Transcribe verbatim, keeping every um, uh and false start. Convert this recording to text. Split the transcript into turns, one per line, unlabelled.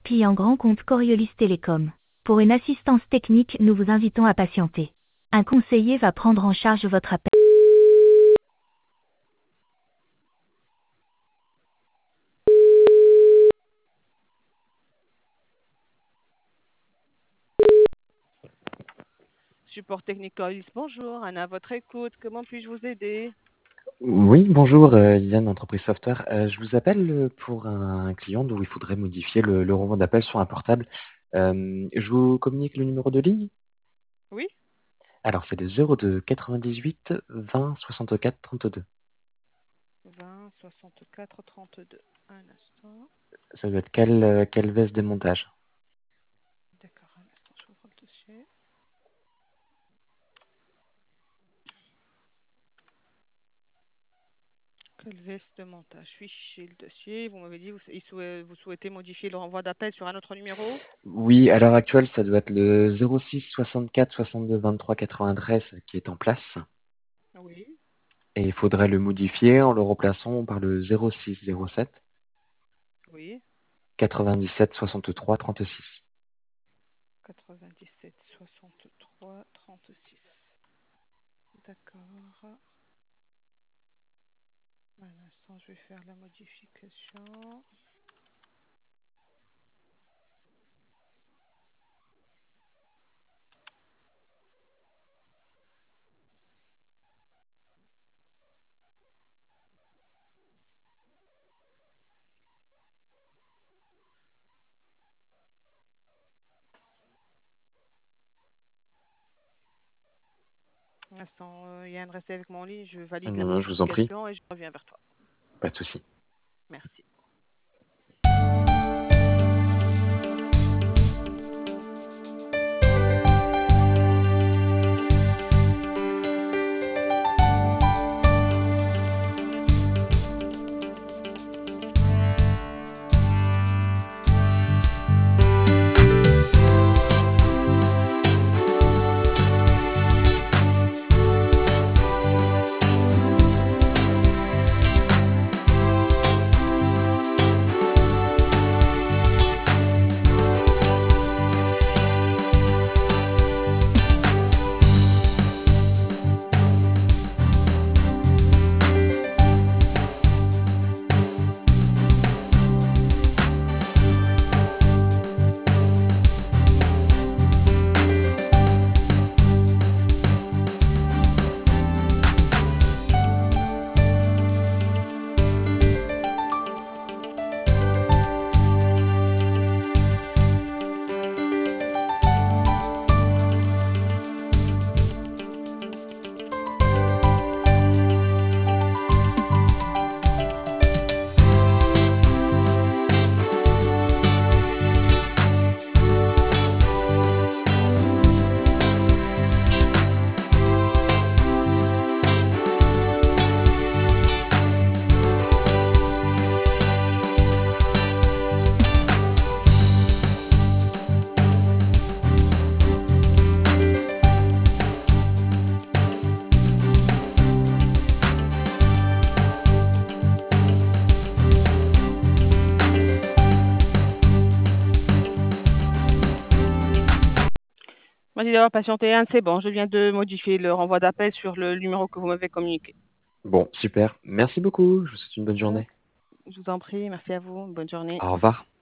P en grand compte Coriolis Télécom. Pour une assistance technique, nous vous invitons à patienter. Un conseiller va prendre en charge votre appel.
Support technique Coriolis, bonjour, Anna, à votre écoute, comment puis-je vous aider?
Oui, bonjour, euh, Yann, entreprise software. Euh, je vous appelle euh, pour un client où il faudrait modifier le, le renvoi d'appel sur un portable. Euh, je vous communique le numéro de ligne.
Oui?
Alors, c'est le zéro deux quatre-vingt-dix-huit vingt soixante-quatre trente-deux.
vingt soixante-quatre trente-deux. Un instant.
Ça doit être quel, euh, quel veste démontage.
D'accord, un instant, je ouvre le dossier. Quelle veste de montage? Je suis chez le dossier. Vous m'avez dit vous, il souhait- vous souhaitez modifier le renvoi d'appel sur un autre numéro?
Oui, à l'heure actuelle, ça doit être le zéro six soixante-quatre soixante-deux vingt-trois quatre-vingt-treize qui est en place.
Oui.
Et il faudrait le modifier en le remplaçant par le zéro six zéro sept
Oui.
quatre-vingt-dix-sept soixante-trois trente-six.
quatre-vingt-dix-sept soixante-trois trente-six. D'accord. Un instant, je vais faire la modification. Un instant, euh, Yann, restez avec mon lit, je valide la
Non, non, je vous en prie,
modification et je reviens vers toi.
pas de souci.
Merci. Merci d'avoir patienté, Anne, c'est bon, je viens de modifier le renvoi d'appel sur le numéro que vous m'avez communiqué.
Bon, super. Merci beaucoup. Je vous souhaite une bonne
Euh,
journée.
Je vous en prie, merci à vous, bonne journée.
Au revoir.